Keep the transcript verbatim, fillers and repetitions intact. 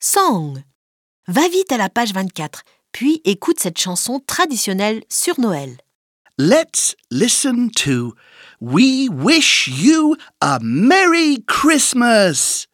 Song. Va vite à la page vingt-quatre, puis écoute cette chanson traditionnelle sur Noël. Let's listen to We Wish You a Merry Christmas.